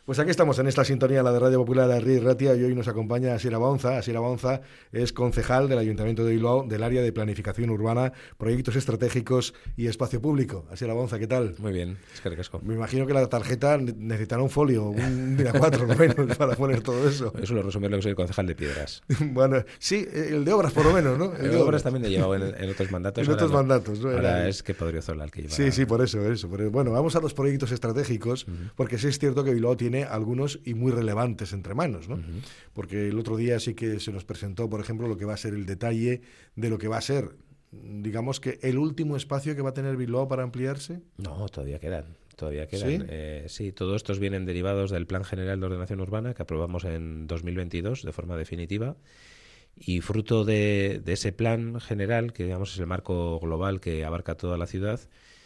Pues aquí estamos en esta sintonía, la de Radio Popular de Ría y Ratia, y hoy nos acompaña Asier Abaunza. Asier Abaunza es concejal del Ayuntamiento de Bilbao del área de planificación urbana, proyectos estratégicos y espacio público. Asier Abaunza, ¿qué tal? Muy bien, es que ricasco. Me imagino que la tarjeta necesitará un folio, un día 4 lo menos, para poner todo eso. Eso lo resume lo que soy el concejal de Piedras. Bueno, sí, el de obras por lo menos, ¿no? El de obras también lo he llevado en otros mandatos. En otros mandatos, ¿no? Ahora es que Podriozola el que lleva. Sí, por eso. Pero bueno, vamos a los proyectos estratégicos, porque sí es cierto que Bilbao tiene algunos y muy relevantes entre manos, ¿no? Porque el otro día sí que se nos presentó, por ejemplo, lo que va a ser el detalle de lo que va a ser, digamos que el último espacio que va a tener Bilbao para ampliarse. No, todavía quedan. ¿Sí? Sí, todos estos vienen derivados del Plan General de Ordenación Urbana que aprobamos en 2022 de forma definitiva, y fruto de ese plan general, que digamos es el marco global que abarca toda la ciudad,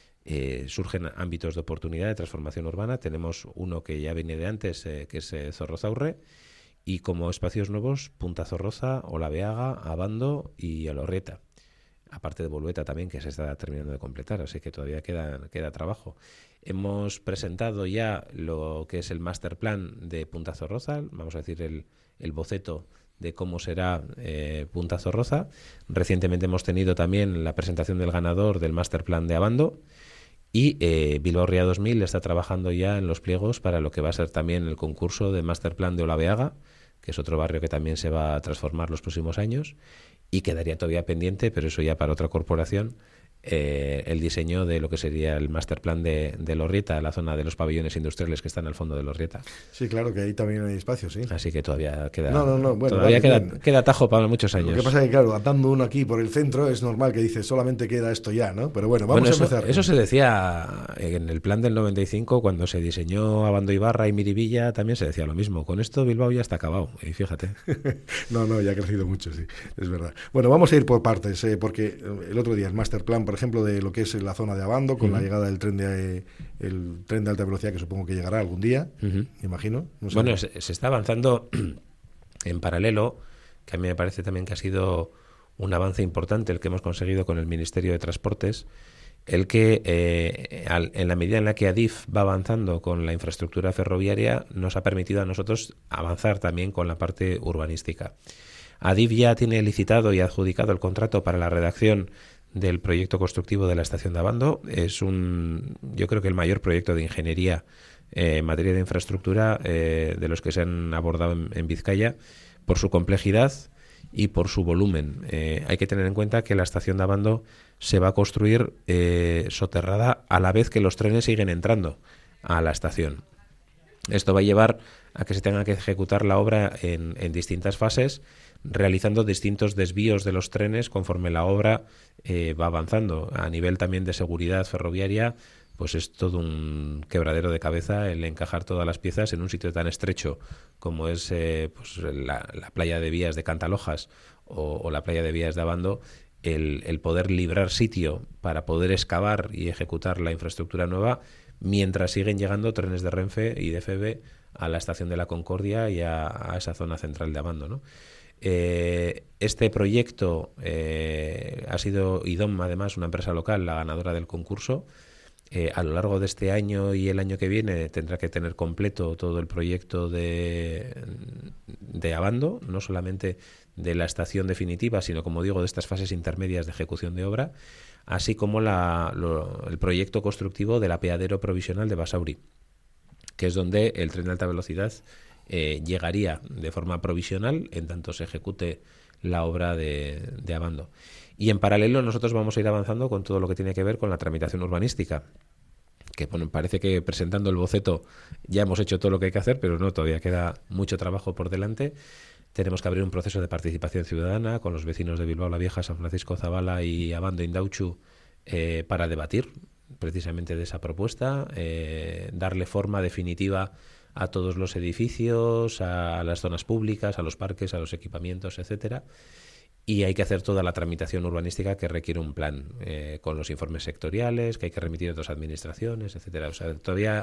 surgen ámbitos de oportunidad de transformación urbana. Tenemos uno que ya viene de antes, que es Zorrozaurre, y como espacios nuevos, Punta Zorroza, Olabeaga, Abando y Elorrieta. Aparte de Bolueta también, que se está terminando de completar, así que todavía queda trabajo. Hemos presentado ya lo que es el master plan de Punta Zorroza, vamos a decir el boceto de cómo será Punta Zorroza. Recientemente hemos tenido también la presentación del ganador del master plan de Abando, y Bilbao Ría 2000 está trabajando ya en los pliegos para lo que va a ser también el concurso de master plan de Olabeaga, que es otro barrio que también se va a transformar los próximos años, y quedaría todavía pendiente, pero eso ya para otra corporación, el diseño de lo que sería el master plan de Elorrieta, la zona de los pabellones industriales que están al fondo de Elorrieta. Sí, claro, que ahí también hay espacio, sí. Así que todavía queda, Bueno, todavía queda atajo para muchos años. Lo que pasa es que, claro, andando uno aquí por el centro, es normal que dice solamente queda esto ya, ¿no? Pero bueno, vamos a empezar. Eso se decía en el plan del 95, cuando se diseñó Abando Ibarra y Miribilla, también se decía lo mismo. Con esto Bilbao ya está acabado, y fíjate. No, ya ha crecido mucho, sí, es verdad. Bueno, vamos a ir por partes, porque el otro día el master plan, por ejemplo, de lo que es la zona de Abando, con la llegada del tren de alta velocidad, que supongo que llegará algún día, imagino. No sé. Bueno, se está avanzando en paralelo, que a mí me parece también que ha sido un avance importante el que hemos conseguido con el Ministerio de Transportes, el que en la medida en la que Adif va avanzando con la infraestructura ferroviaria, nos ha permitido a nosotros avanzar también con la parte urbanística. Adif ya tiene licitado y adjudicado el contrato para la redacción del proyecto constructivo de la estación de Abando. Es yo creo que el mayor proyecto de ingeniería en materia de infraestructura de los que se han abordado en Vizcaya, por su complejidad y por su volumen. Hay que tener en cuenta que la estación de Abando se va a construir soterrada a la vez que los trenes siguen entrando a la estación. Esto va a llevar a que se tenga que ejecutar la obra en distintas fases, realizando distintos desvíos de los trenes conforme la obra va avanzando. A nivel también de seguridad ferroviaria, pues es todo un quebradero de cabeza el encajar todas las piezas en un sitio tan estrecho como es pues la playa de vías de Cantalojas o la playa de vías de Abando. El poder librar sitio para poder excavar y ejecutar la infraestructura nueva mientras siguen llegando trenes de Renfe y de FB a la estación de la Concordia y a esa zona central de Abando, ¿no? Este proyecto ha sido IDOM, además, una empresa local, la ganadora del concurso. A lo largo de este año y el año que viene tendrá que tener completo todo el proyecto de Abando, no solamente de la estación definitiva, sino, como digo, de estas fases intermedias de ejecución de obra, así como el proyecto constructivo del apeadero provisional de Basauri, que es donde el tren de alta velocidad llegaría de forma provisional en tanto se ejecute la obra de Abando. Y en paralelo nosotros vamos a ir avanzando con todo lo que tiene que ver con la tramitación urbanística, que bueno, parece que presentando el boceto ya hemos hecho todo lo que hay que hacer, pero no, todavía queda mucho trabajo por delante. Tenemos que abrir un proceso de participación ciudadana con los vecinos de Bilbao la Vieja, San Francisco Zabala y Abando Indautxu para debatir precisamente de esa propuesta, darle forma definitiva a todos los edificios, a las zonas públicas, a los parques, a los equipamientos, etcétera. Y hay que hacer toda la tramitación urbanística que requiere un plan, con los informes sectoriales, que hay que remitir a otras administraciones, etcétera. O sea, todavía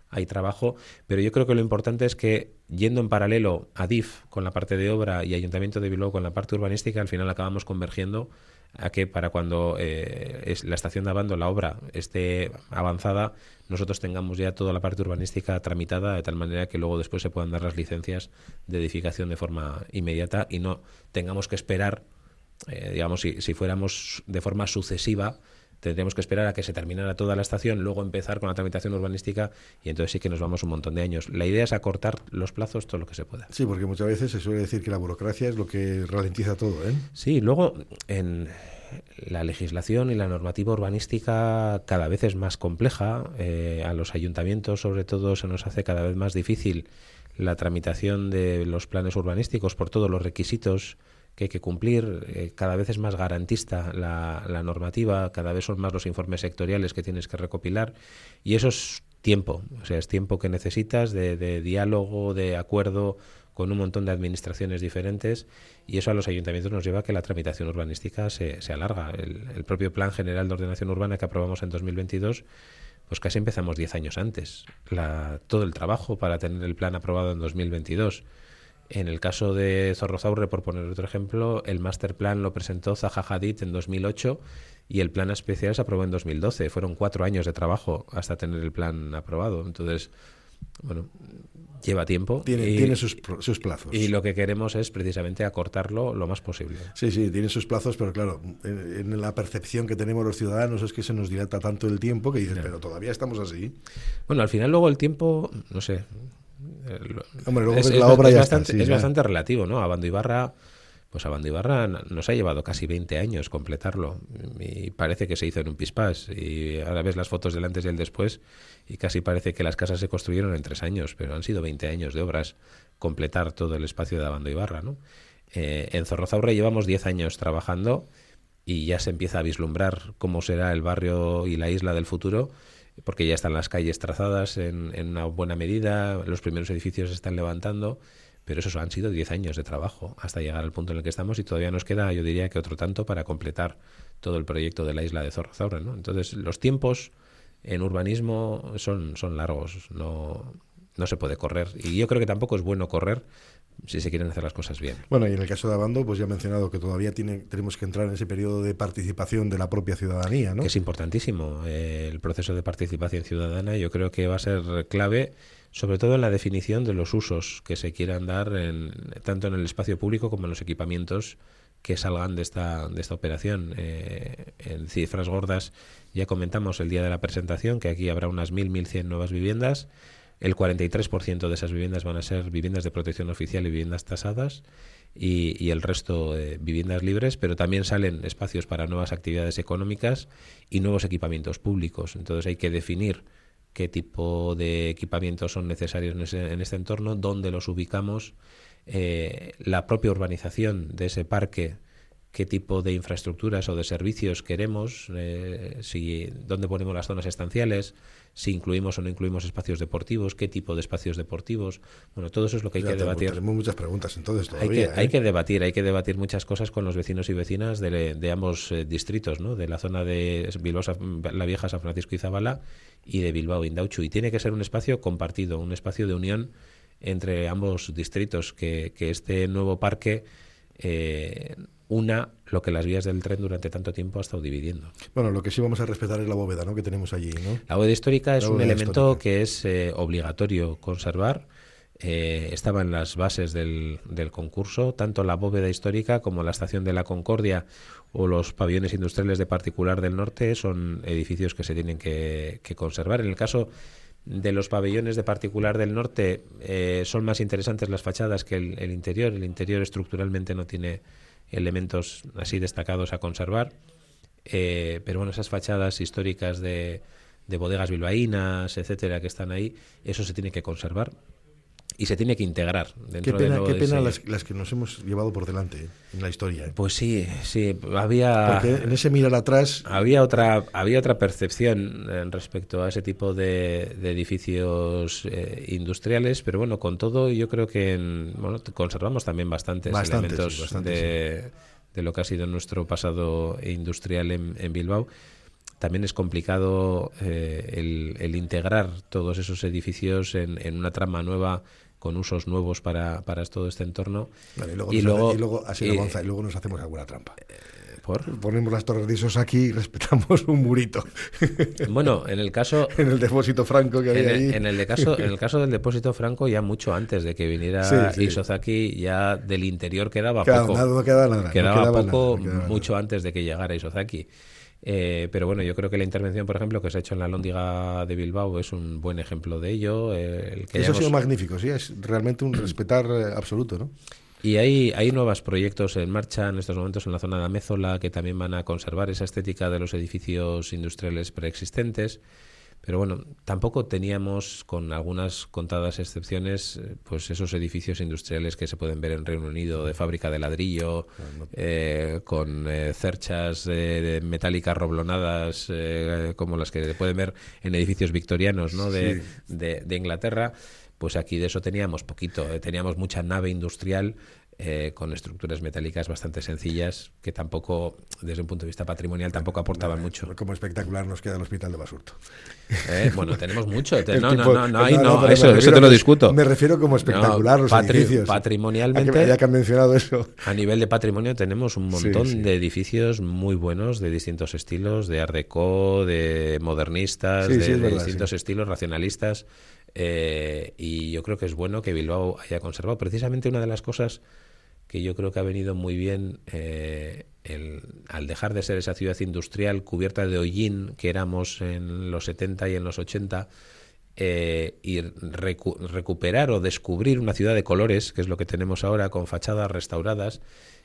hay trabajo, pero yo creo que lo importante es que, yendo en paralelo a DIF con la parte de obra y Ayuntamiento de Bilbao con la parte urbanística, al final acabamos convergiendo a que para cuando la estación de Abando, la obra, esté avanzada, nosotros tengamos ya toda la parte urbanística tramitada, de tal manera que luego después se puedan dar las licencias de edificación de forma inmediata y no tengamos que esperar, digamos, si fuéramos de forma sucesiva, tendríamos que esperar a que se terminara toda la estación, luego empezar con la tramitación urbanística, y entonces sí que nos vamos un montón de años. La idea es acortar los plazos todo lo que se pueda. Sí, porque muchas veces se suele decir que la burocracia es lo que ralentiza todo, ¿eh? Sí, luego en la legislación y la normativa urbanística cada vez es más compleja. A los ayuntamientos, sobre todo, se nos hace cada vez más difícil la tramitación de los planes urbanísticos por todos los requisitos que hay que cumplir. Cada vez es más garantista la normativa, cada vez son más los informes sectoriales que tienes que recopilar, y eso es tiempo, o sea, es tiempo que necesitas de diálogo, de acuerdo con un montón de administraciones diferentes, y eso a los ayuntamientos nos lleva a que la tramitación urbanística se alarga. El propio Plan General de Ordenación Urbana que aprobamos en 2022, pues casi empezamos 10 años antes, todo el trabajo para tener el plan aprobado en 2022. En el caso de Zorrozaurre, por poner otro ejemplo, el Master Plan lo presentó Zaha Hadid en 2008 y el plan especial se aprobó en 2012. Fueron 4 años de trabajo hasta tener el plan aprobado. Entonces, bueno, lleva tiempo. Tiene sus plazos. Y lo que queremos es precisamente acortarlo lo más posible. Sí, tiene sus plazos, pero claro, en la percepción que tenemos los ciudadanos es que se nos dilata tanto el tiempo que dices, pero todavía estamos así. Bueno, al final luego el tiempo, no sé... Hombre, luego ves la obra es bastante relativo, ¿no? Abando Ibarra nos ha llevado casi 20 años completarlo y parece que se hizo en un pispás, y ahora ves las fotos del antes y el después y casi parece que las casas se construyeron en 3 años, pero han sido 20 años de obras completar todo el espacio de Abando Ibarra, ¿no? En Zorrozaurre llevamos 10 años trabajando y ya se empieza a vislumbrar cómo será el barrio y la isla del futuro, porque ya están las calles trazadas en una buena medida, los primeros edificios se están levantando, pero esos han sido 10 años de trabajo hasta llegar al punto en el que estamos, y todavía nos queda, yo diría que otro tanto, para completar todo el proyecto de la isla de Zorrozaurre, ¿no? Entonces, los tiempos en urbanismo son largos, no se puede correr, y yo creo que tampoco es bueno correr si se quieren hacer las cosas bien. Bueno, y en el caso de Abando, pues ya he mencionado que todavía tenemos que entrar en ese periodo de participación de la propia ciudadanía, ¿no? Que es importantísimo. El proceso de participación ciudadana yo creo que va a ser clave, sobre todo en la definición de los usos que se quieran dar tanto en el espacio público como en los equipamientos que salgan de esta operación. En cifras gordas ya comentamos el día de la presentación que aquí habrá unas 1.100 nuevas viviendas. El 43% de esas viviendas van a ser viviendas de protección oficial y viviendas tasadas, y el resto viviendas libres, pero también salen espacios para nuevas actividades económicas y nuevos equipamientos públicos. Entonces hay que definir qué tipo de equipamientos son necesarios en este entorno, dónde los ubicamos, la propia urbanización de ese parque, qué tipo de infraestructuras o de servicios queremos, dónde ponemos las zonas estanciales, si incluimos o no incluimos espacios deportivos, qué tipo de espacios deportivos. Bueno, todo eso es lo que hay que debatir. Tenemos muchas preguntas entonces todavía. Hay que debatir muchas cosas con los vecinos y vecinas de ambos distritos, ¿no? De la zona de Bilbao, la Vieja, San Francisco y Zabala, y de Bilbao, Indautxu. Y tiene que ser un espacio compartido, un espacio de unión entre ambos distritos, que este nuevo parque una lo que las vías del tren durante tanto tiempo ha estado dividiendo. Bueno, lo que sí vamos a respetar es la bóveda, ¿no?, que tenemos allí, ¿no? La bóveda histórica es un elemento que es obligatorio conservar. Estaba en las bases del concurso, tanto la bóveda histórica como la estación de la Concordia o los pabellones industriales de Particular del Norte son edificios que se tienen que conservar. En el caso de los pabellones de Particular del Norte son más interesantes las fachadas que el interior. El interior estructuralmente no tiene elementos así destacados a conservar, pero bueno, esas fachadas históricas de bodegas bilbaínas, etcétera, que están ahí, eso se tiene que conservar y se tiene que integrar dentro de qué pena las que nos hemos llevado por delante en la historia. Pues sí, había... Porque en ese mirar atrás... Había otra percepción respecto a ese tipo de edificios industriales, pero bueno, con todo yo creo que conservamos también bastantes elementos de lo que ha sido nuestro pasado industrial en Bilbao. también es complicado el integrar todos esos edificios en una trama nueva, con usos nuevos para todo este entorno. Bueno, y luego así avanza, y luego nos hacemos alguna trampa. Ponemos las torres de Isozaki y respetamos un murito. Bueno, en el caso... en el depósito franco que había ahí. En el caso del depósito franco, ya mucho antes de que viniera Isozaki, ya del interior quedaba poco. No quedaba nada. Quedaba poco, mucho antes de que llegara Isozaki. Pero bueno, yo creo que la intervención, por ejemplo, que se ha hecho en la Alhóndiga de Bilbao es un buen ejemplo de ello. Eso ha sido magnífico, sí, es realmente un respetar absoluto, ¿no? Y hay nuevos proyectos en marcha en estos momentos en la zona de Amézola que también van a conservar esa estética de los edificios industriales preexistentes. Pero bueno, tampoco teníamos, con algunas contadas excepciones, pues esos edificios industriales que se pueden ver en Reino Unido de fábrica de ladrillo, con cerchas metálicas roblonadas, como las que pueden ver en edificios victorianos, ¿no? de Inglaterra. Pues aquí de eso teníamos poquito. Teníamos mucha nave industrial con estructuras metálicas bastante sencillas que tampoco, desde un punto de vista patrimonial, tampoco aportaban mucho. Como espectacular nos queda el Hospital de Basurto. Bueno, tenemos mucho. Eso te lo discuto. Me refiero como espectacular los edificios. Patrimonialmente, ya que han mencionado eso. A nivel de patrimonio tenemos un montón de edificios muy buenos, de distintos estilos, de Art Deco, de modernistas, de distintos estilos, racionalistas. Y yo creo que es bueno que Bilbao haya conservado. Precisamente una de las cosas que yo creo que ha venido muy bien al dejar de ser esa ciudad industrial cubierta de hollín que éramos en los 70 y en los 80, y recuperar o descubrir una ciudad de colores, que es lo que tenemos ahora, con fachadas restauradas.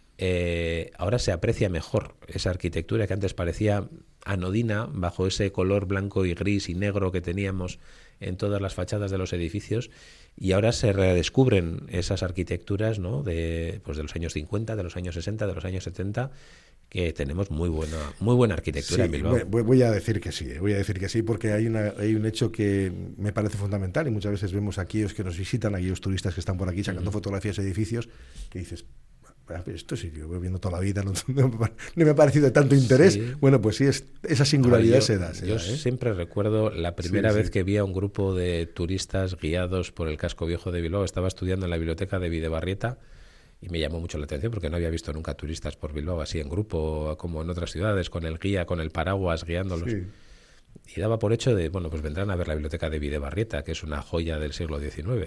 Ahora se aprecia mejor esa arquitectura que antes parecía anodina bajo ese color blanco y gris y negro que teníamos en todas las fachadas de los edificios, y ahora se redescubren esas arquitecturas, ¿no? de los años 50, de los años 60, de los años 70, que tenemos muy buena arquitectura en Bilbao. Voy a decir que sí, porque hay un hecho que me parece fundamental, y muchas veces vemos a aquellos que nos visitan, aquellos turistas que están por aquí sacando fotografías de edificios, que dices, esto sí, yo voy viendo toda la vida, no me ha parecido de tanto interés. Sí. Bueno, pues sí, esa singularidad se da. Yo siempre recuerdo la primera vez que vi a un grupo de turistas guiados por el casco viejo de Bilbao. Estaba estudiando en la biblioteca de Bidebarrieta y me llamó mucho la atención porque no había visto nunca turistas por Bilbao así en grupo, como en otras ciudades, con el guía, con el paraguas guiándolos. Sí. Y daba por hecho pues vendrán a ver la biblioteca de Bidebarrieta, que es una joya del siglo XIX.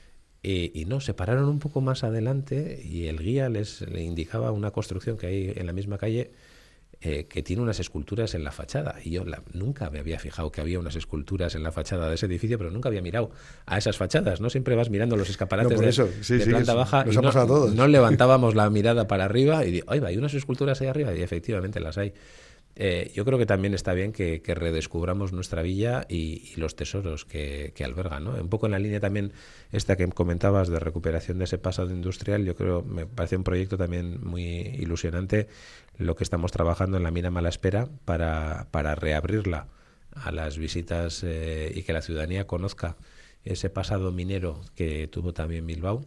Y no, se pararon un poco más adelante y el guía le indicaba una construcción que hay en la misma calle que tiene unas esculturas en la fachada. Y yo nunca me había fijado que había unas esculturas en la fachada de ese edificio, pero nunca había mirado a esas fachadas, ¿no? Siempre vas mirando los escaparates de planta baja y no levantábamos la mirada para arriba y digo, ¡ay, hay unas esculturas ahí arriba! Y efectivamente las hay. Yo creo que también está bien que redescubramos nuestra villa y los tesoros que alberga, ¿no? Un poco en la línea también esta que comentabas de recuperación de ese pasado industrial. Yo creo, me parece un proyecto también muy ilusionante lo que estamos trabajando en la mina Malaspera para reabrirla a las visitas y que la ciudadanía conozca ese pasado minero que tuvo también Bilbao.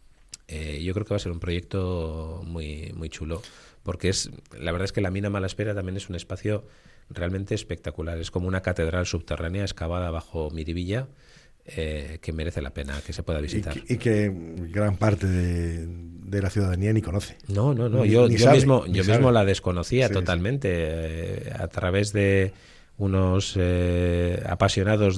Yo creo que va a ser un proyecto muy, muy chulo, porque la verdad es que la mina Malaspera también es un espacio realmente espectacular. Es como una catedral subterránea excavada bajo Miribilla, que merece la pena que se pueda visitar. Y que gran parte de la ciudadanía ni conoce. No. Yo mismo la desconocía totalmente. A través de unos apasionados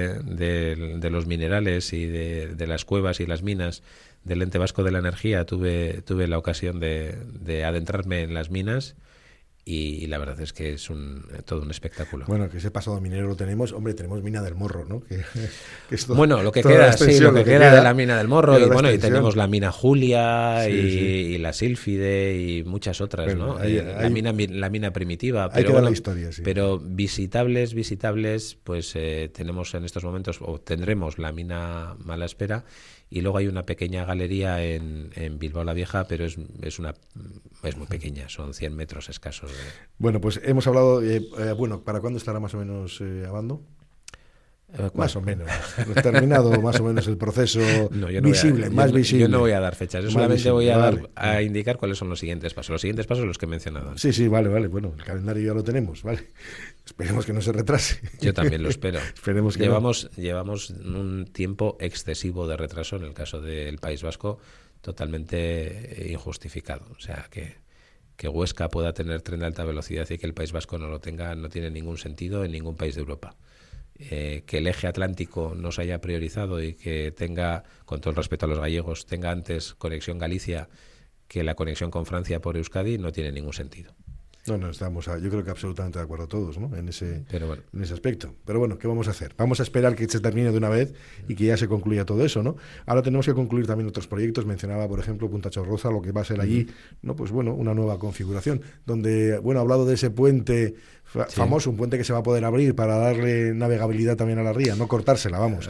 de los minerales y de las cuevas y las minas del Ente Vasco de la Energía, tuve la ocasión de adentrarme en las minas y la verdad es que es todo un espectáculo. Bueno, que ese pasado minero lo tenemos. Hombre, tenemos Mina del Morro, ¿no? Que es lo que queda de la Mina del Morro. Y tenemos la Mina Julia y la Sílfide y muchas otras, ¿no? La mina primitiva. Pero la historia, sí. Pero visitables, pues tenemos en estos momentos, o tendremos la mina Malaspera. Y luego hay una pequeña galería en Bilbao la Vieja, pero es muy pequeña, son 100 metros escasos. Bueno, pues hemos hablado, ¿para cuándo estará más o menos Abando? Más o menos. Terminado más o menos el proceso No, visible, más visible. Yo no voy a dar fechas, yo Más solamente visible, voy a vale. a indicar cuáles son los siguientes pasos. Los siguientes pasos los que he mencionado antes. Sí, vale. Bueno, el calendario ya lo tenemos, vale. Esperemos que no se retrase. Yo también lo espero. Esperemos que llevamos un tiempo excesivo de retraso en el caso del País Vasco, totalmente injustificado. O sea, que Huesca pueda tener tren de alta velocidad y que el País Vasco no lo tenga no tiene ningún sentido en ningún país de Europa. Que el eje atlántico no se haya priorizado y que tenga, con todo el respeto a los gallegos, tenga antes conexión Galicia que la conexión con Francia por Euskadi no tiene ningún sentido. No, estamos, yo creo que absolutamente de acuerdo todos, ¿no? en ese aspecto. Pero bueno, ¿qué vamos a hacer? Vamos a esperar que se termine de una vez y que ya se concluya todo eso, ¿no? Ahora tenemos que concluir también otros proyectos. Mencionaba, por ejemplo, Punta Chorroza, lo que va a ser allí, ¿no? Pues bueno, una nueva configuración, donde, bueno, ha hablado de ese puente famoso, un puente que se va a poder abrir para darle navegabilidad también a la ría, no cortársela, vamos,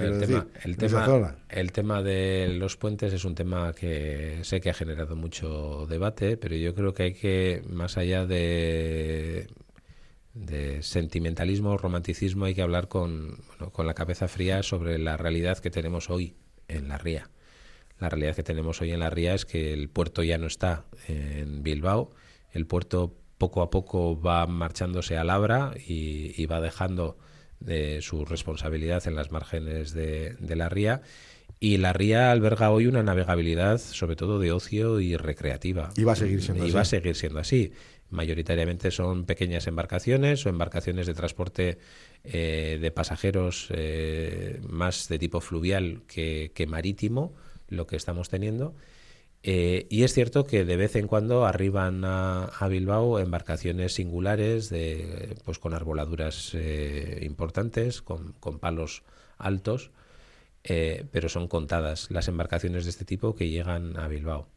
el tema de los puentes es un tema que sé que ha generado mucho debate, pero yo creo que hay que, más allá de sentimentalismo, romanticismo, hay que hablar con la cabeza fría sobre la realidad que tenemos hoy en la ría. La realidad que tenemos hoy en la ría es que el puerto ya no está en Bilbao, el puerto poco a poco va marchándose a Labra y va dejando su responsabilidad en las márgenes de la ría, y la ría alberga hoy una navegabilidad sobre todo de ocio y recreativa. Y va a seguir siendo así. Mayoritariamente son pequeñas embarcaciones o embarcaciones de transporte de pasajeros más de tipo fluvial que marítimo, lo que estamos teniendo. Y es cierto que de vez en cuando arriban a Bilbao embarcaciones singulares pues con arboladuras importantes, con palos altos, pero son contadas las embarcaciones de este tipo que llegan a Bilbao.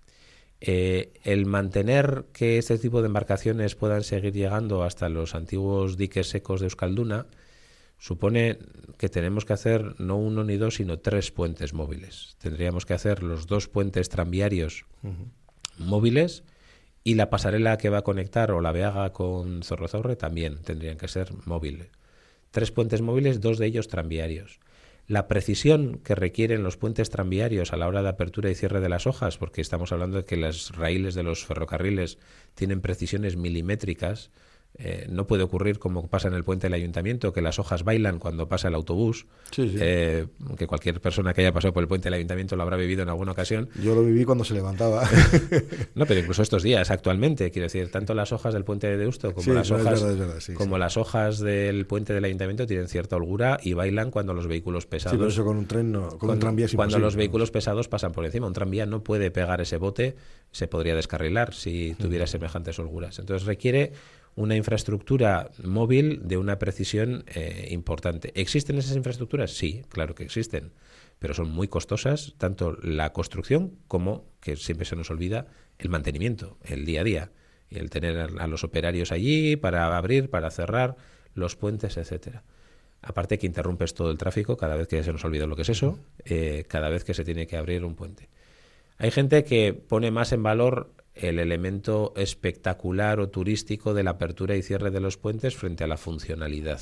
El mantener que este tipo de embarcaciones puedan seguir llegando hasta los antiguos diques secos de Euskalduna supone que tenemos que hacer no uno ni dos, sino 3 puentes móviles. Tendríamos que hacer los 2 puentes tranviarios móviles, y la pasarela que va a conectar o la Beaga con Zorrozorre también tendrían que ser móviles. 3 puentes móviles, 2 de ellos tranviarios. La precisión que requieren los puentes tranviarios a la hora de apertura y cierre de las hojas, porque estamos hablando de que las raíles de los ferrocarriles tienen precisiones milimétricas. No puede ocurrir como pasa en el puente del Ayuntamiento, que las hojas bailan cuando pasa el autobús. Sí. Que cualquier persona que haya pasado por el puente del Ayuntamiento lo habrá vivido en alguna ocasión. Yo lo viví cuando se levantaba. No, pero incluso estos días, actualmente, quiero decir, tanto las hojas del puente de Deusto como las hojas del puente del Ayuntamiento tienen cierta holgura y bailan cuando los vehículos pesados. Sí, pero eso con un tren no, un tranvía es cuando imposible, los vehículos pesados pasan por encima. Un tranvía no puede pegar ese bote, se podría descarrilar si tuviera semejantes holguras. Entonces requiere una infraestructura móvil de una precisión importante. ¿Existen esas infraestructuras? Sí, claro que existen, pero son muy costosas, tanto la construcción como, que siempre se nos olvida, el mantenimiento, el día a día, y el tener a los operarios allí para abrir, para cerrar los puentes, etcétera. Aparte que interrumpes todo el tráfico cada vez que se nos olvida lo que es eso, cada vez que se tiene que abrir un puente. Hay gente que pone más en valor el elemento espectacular o turístico de la apertura y cierre de los puentes frente a la funcionalidad.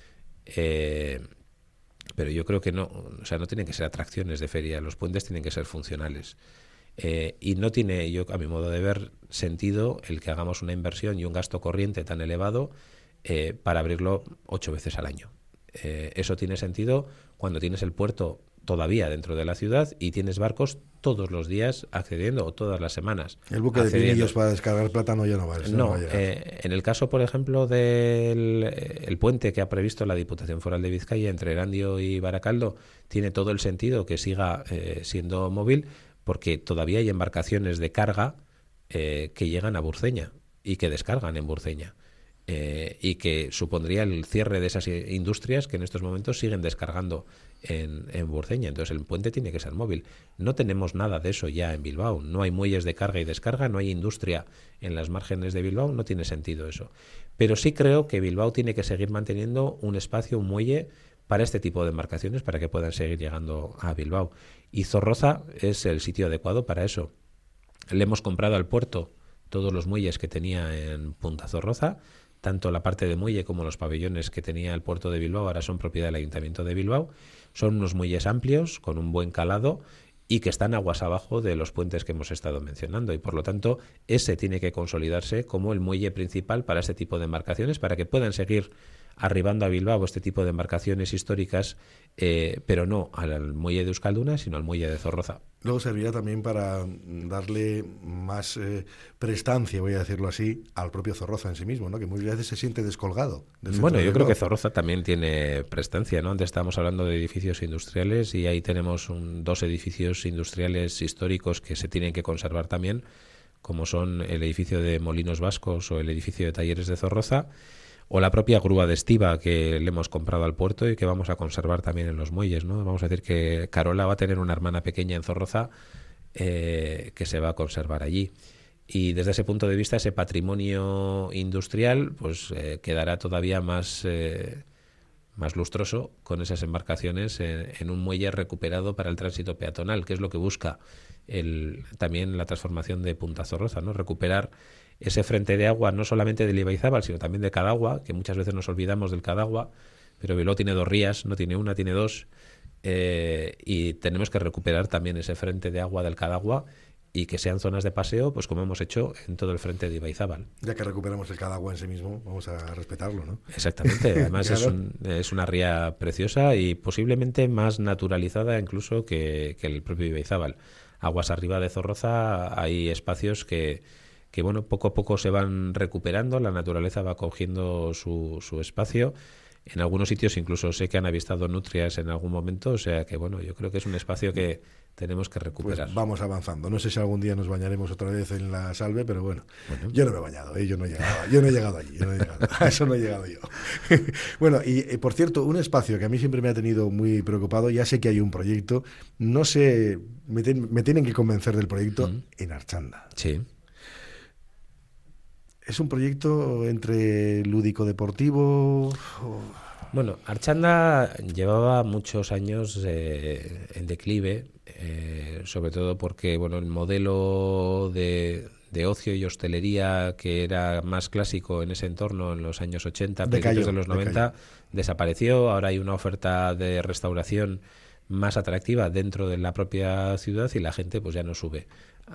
Pero yo creo que no, o sea, no tienen que ser atracciones de feria, los puentes tienen que ser funcionales. Y no tiene, yo a mi modo de ver, sentido el que hagamos una inversión y un gasto corriente tan elevado para abrirlo 8 veces al año. Eso tiene sentido cuando tienes el puerto todavía dentro de la ciudad y tienes barcos todos los días accediendo, o todas las semanas. El buque de Pinillos para descargar plátano ya no vale. No, en el caso, por ejemplo, del puente que ha previsto la Diputación Foral de Vizcaya entre Erandio y Baracaldo, tiene todo el sentido que siga siendo móvil, porque todavía hay embarcaciones de carga que llegan a Burceña y que descargan en Burceña. Y que supondría el cierre de esas industrias que en estos momentos siguen descargando en Burceña. Entonces el puente tiene que ser móvil. No tenemos nada de eso ya en Bilbao. No hay muelles de carga y descarga, no hay industria en las márgenes de Bilbao, no tiene sentido eso. Pero sí creo que Bilbao tiene que seguir manteniendo un espacio, un muelle para este tipo de embarcaciones, para que puedan seguir llegando a Bilbao. Y Zorroza es el sitio adecuado para eso. Le hemos comprado al puerto todos los muelles que tenía en Punta Zorroza, tanto la parte de muelle como los pabellones que tenía el puerto de Bilbao ahora son propiedad del Ayuntamiento de Bilbao. Son unos muelles amplios, con un buen calado, y que están aguas abajo de los puentes que hemos estado mencionando, y por lo tanto ese tiene que consolidarse como el muelle principal para este tipo de embarcaciones, para que puedan seguir arribando a Bilbao este tipo de embarcaciones históricas, pero no al muelle de Euskalduna, sino al muelle de Zorroza. Luego servirá también para darle más prestancia, voy a decirlo así, al propio Zorroza en sí mismo, ¿no? Que muchas veces se siente descolgado del centro Bueno, de yo creo Bilbao. que Zorroza también tiene prestancia, ¿no? Antes estábamos hablando de edificios industriales y ahí tenemos dos edificios industriales históricos que se tienen que conservar también, como son el edificio de Molinos Vascos o el edificio de Talleres de Zorroza, o la propia grúa de estiba que le hemos comprado al puerto y que vamos a conservar también en los muelles, ¿no? Vamos a decir que Carola va a tener una hermana pequeña en Zorroza que se va a conservar allí. Y desde ese punto de vista, ese patrimonio industrial pues quedará todavía más lustroso con esas embarcaciones en un muelle recuperado para el tránsito peatonal, que es lo que busca también la transformación de Punta Zorroza, ¿no? Recuperar ese frente de agua no solamente del Ibaizábal, sino también de Cadagua, que muchas veces nos olvidamos del Cadagua, pero Bilbao tiene 2 rías, no tiene una, tiene 2, y tenemos que recuperar también ese frente de agua del Cadagua y que sean zonas de paseo, pues como hemos hecho en todo el frente de Ibaizábal. Ya que recuperamos el Cadagua en sí mismo, vamos a respetarlo, ¿no? Exactamente, además Claro. es una ría preciosa y posiblemente más naturalizada incluso que el propio Ibaizábal. Aguas arriba de Zorroza hay espacios que bueno, poco a poco se van recuperando, la naturaleza va cogiendo su espacio. En algunos sitios incluso sé que han avistado nutrias en algún momento, o sea que bueno, yo creo que es un espacio que tenemos que recuperar. Pues vamos avanzando. No sé si algún día nos bañaremos otra vez en la Salve, pero bueno, yo no me he bañado, yo no he llegado allí, a eso no he llegado yo. Bueno, y por cierto, un espacio que a mí siempre me ha tenido muy preocupado, ya sé que hay un proyecto, no sé, me tienen que convencer del proyecto en Archanda. Sí. ¿Es un proyecto entre lúdico-deportivo? Bueno, Archanda llevaba muchos años en declive, sobre todo porque bueno, el modelo de ocio y hostelería que era más clásico en ese entorno en los años 80, principios de los 90, desapareció. Ahora hay una oferta de restauración más atractiva dentro de la propia ciudad y la gente pues ya no sube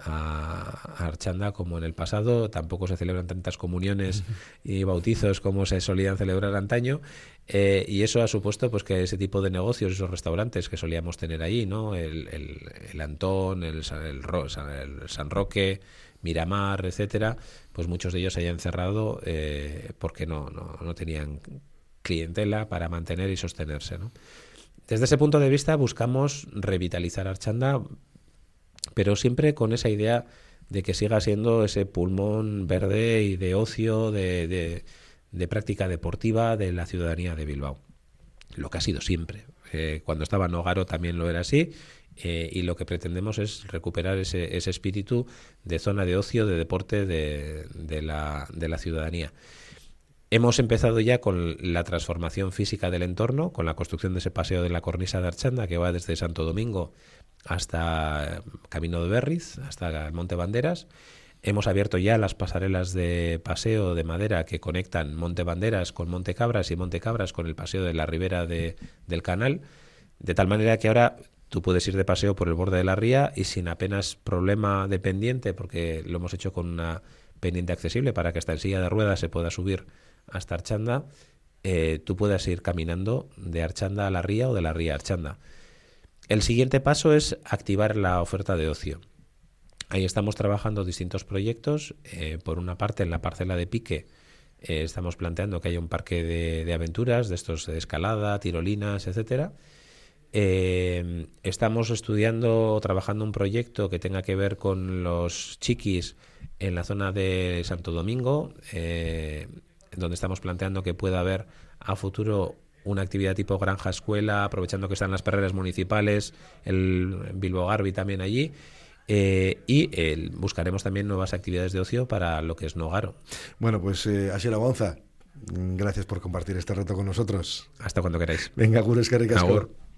a Archanda como en el pasado. Tampoco se celebran tantas comuniones y bautizos como se solían celebrar antaño, y eso ha supuesto pues que ese tipo de negocios, esos restaurantes que solíamos tener ahí, ¿no? El Antón, el San Roque, Miramar, etcétera, pues muchos de ellos se hayan cerrado porque no tenían clientela para mantener y sostenerse, ¿no? Desde ese punto de vista buscamos revitalizar Archanda, pero siempre con esa idea de que siga siendo ese pulmón verde y de ocio, de práctica deportiva de la ciudadanía de Bilbao. Lo que ha sido siempre. Cuando estaba Nogaro también lo era así, y lo que pretendemos es recuperar ese espíritu de zona de ocio, de deporte de la ciudadanía. Hemos empezado ya con la transformación física del entorno, con la construcción de ese paseo de la cornisa de Archanda que va desde Santo Domingo hasta Camino de Berriz, hasta el Monte Banderas. Hemos abierto ya las pasarelas de paseo de madera que conectan Monte Banderas con Monte Cabras y Monte Cabras con el paseo de la ribera del canal, de tal manera que ahora tú puedes ir de paseo por el borde de la ría y sin apenas problema de pendiente, porque lo hemos hecho con una pendiente accesible para que hasta en silla de ruedas se pueda subir hasta Archanda, tú puedas ir caminando de Archanda a la ría o de la ría a Archanda. El siguiente paso es activar la oferta de ocio. Ahí estamos trabajando distintos proyectos. Por una parte, en la parcela de Pique, estamos planteando que haya un parque de aventuras, de estos de escalada, tirolinas, etcétera. Estamos estudiando, trabajando un proyecto que tenga que ver con los chiquis en la zona de Santo Domingo, donde estamos planteando que pueda haber a futuro una actividad tipo granja escuela, aprovechando que están las perreras municipales, el Bilbao Garbi también allí, y buscaremos también nuevas actividades de ocio para lo que es Nogaro. Bueno, pues Asier Agonza, gracias por compartir este reto con nosotros. Hasta cuando queráis. Venga, Gures, que ricasco.